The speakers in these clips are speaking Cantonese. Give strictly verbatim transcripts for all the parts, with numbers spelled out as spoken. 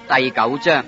第九章。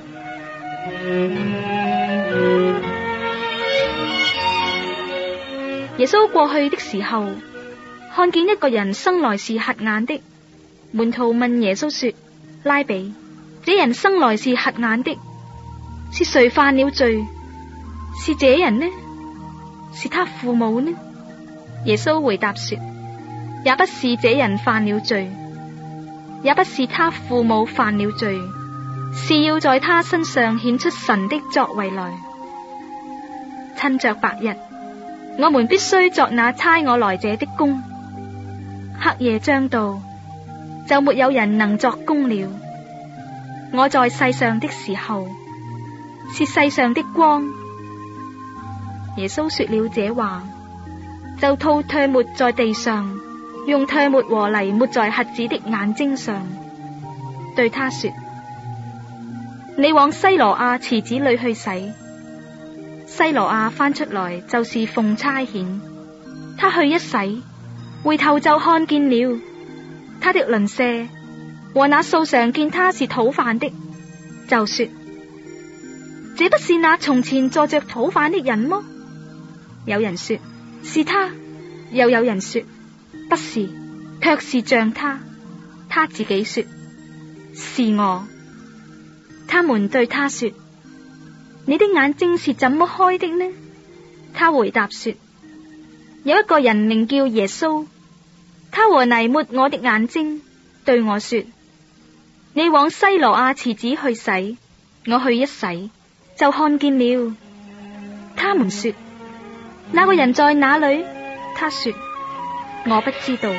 耶穌過去的時候，看見一個人生來是瞎眼的，門徒問耶穌說：拉比，這人生來是瞎眼的，是誰犯了罪？是這人呢？是他父母呢？耶穌回答說：也不是這人犯了罪，也不是他父母犯了罪，是要在他身上顯出神的作為來。趁着白日，我們必須作那差我來者的工；黑夜將到，就沒有人能作工了。我在世上的時候，是世上的光。耶穌說了這話，就吐唾沫在地上，用唾沫和泥抹在瞎子的眼睛上，對他說：你往西羅亞池子裏去洗。西羅亞翻出來就是奉差遣，他去一洗，回頭就看見了。他的鄰舍和那素常見他是討飯的，就說：這不是那從前坐着討飯的人麼？有人說是他，又有人說不是，卻是像他。他自己說是我。他們對他說：你的眼睛是怎麼開的呢？他回答說：有一個人名叫耶穌，他和泥抹我的眼睛，對我說：你往西羅亞池子去洗。我去一洗，就看見了。他們說：那個人在哪裏？他說：我不知道。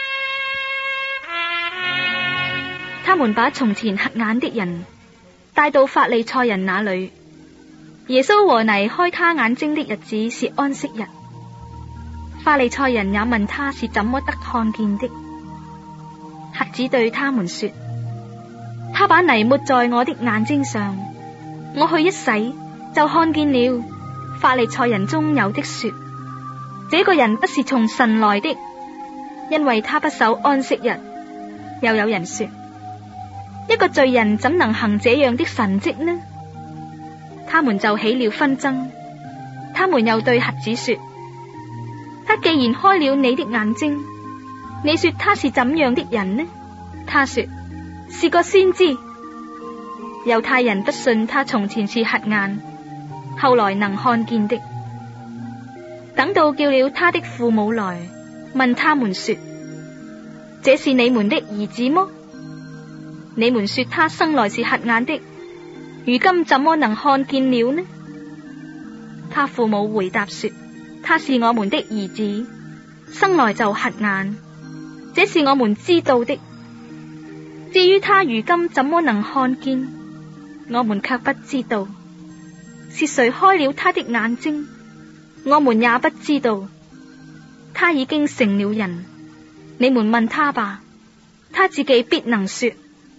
他們把從前瞎眼的人帶到法利賽人那裏。耶穌和泥開他眼睛的日子是安息日。法利賽人也問他是怎麼得看見的。瞎子對他們說：他把泥抹在我的眼睛上，我去一洗，就看見了。法利賽人中有的說：這個人不是從神來的，因為他不守安息日。又有人說：一個罪人怎能行這樣的神蹟呢？他們就起了紛爭。他們又對瞎子說：他既然開了你的眼睛，你說他是怎樣的人呢？他說：是個先知。猶太人不信他從前是瞎眼，後來能看見的。等到叫了他的父母來，問他們說：這是你們的兒子麼？你們說他生來是瞎眼的，如今怎麼能看見了呢？他父母回答說：他是我們的兒子，生來就瞎眼，這是我們知道的。至於他如今怎麼能看見，我們卻不知道。是誰開了他的眼睛，我們也不知道。他已經成了人，你們問他吧，他自己必能說。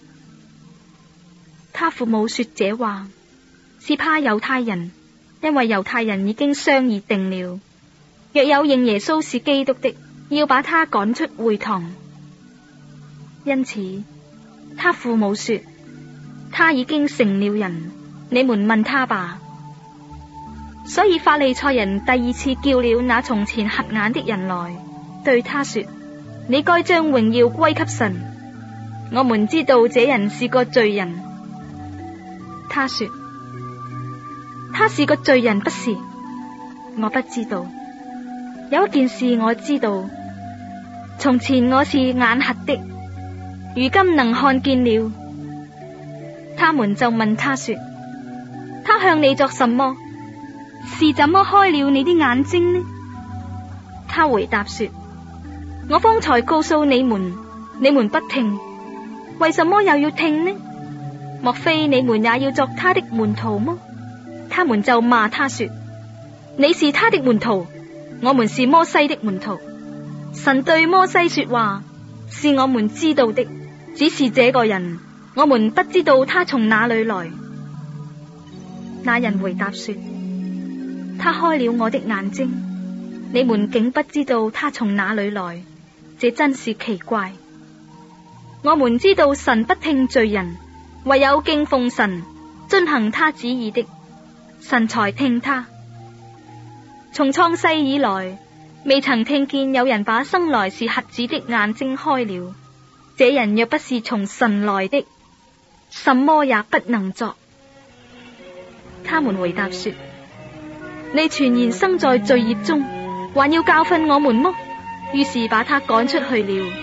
他父母說這話，是怕猶太人，因為猶太人已經商議定了，若有認耶穌是基督的，要把他趕出會堂。因此，他父母說：他已經成了人，你們問他吧。所以法利賽人第二次叫了那從前瞎眼的人來，對他說：你該將榮耀歸給神，我們知道這人是個罪人。他說：他是個罪人不是？我不知道。有一件事我知道，從前我是眼瞎的，如今能看見了。他們就問他說：他向你作什麼？是怎麼開了你的眼睛呢？他回答說：我方才告訴你們，你們不聽，為什麼又要聽呢？莫非你們也要作他的門徒麼？他們就罵他說：你是他的門徒，我們是摩西的門徒。神對摩西說話，是我們知道的，只是這個人，我們不知道他從哪裏來。那人回答說：他開了我的眼睛，你們竟不知道他從哪裏來，這真是奇怪。我們知道神不聽罪人， 唯有敬奉神，遵行他旨意的，神才聽他。從創世以來，未曾聽見有人把生來是瞎子的眼睛開了。這人若不是從神來的，什麼也不能作。他們回答說：你全然生在罪孽中，還要教訓我們麼？於是把他趕出去了。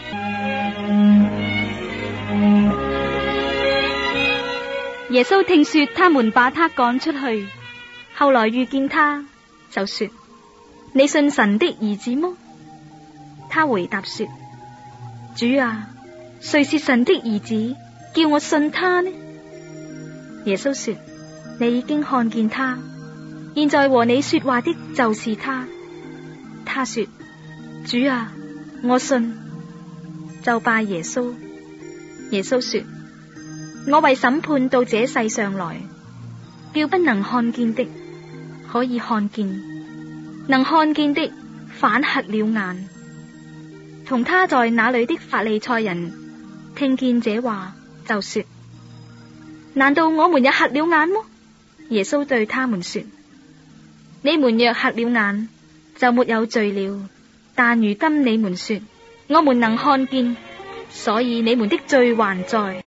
耶穌聽說他們把他趕出去，後來遇見他，就說：你信神的兒子麼？他回答說：主啊，誰是神的兒子，叫我信他呢？耶穌說：你已經看見他，現在和你說話的就是他。他說：主啊，我信，就拜耶穌。耶穌說：我為審判到這世上來，叫不能看見的可以看見，能看見的反瞎了眼。同他在那裏的法利賽人聽見這話，就說：難道我們也瞎了眼麼？耶穌對他們說：你們若瞎了眼，就沒有罪了。但如今你們說我們能看見，所以你們的罪還在。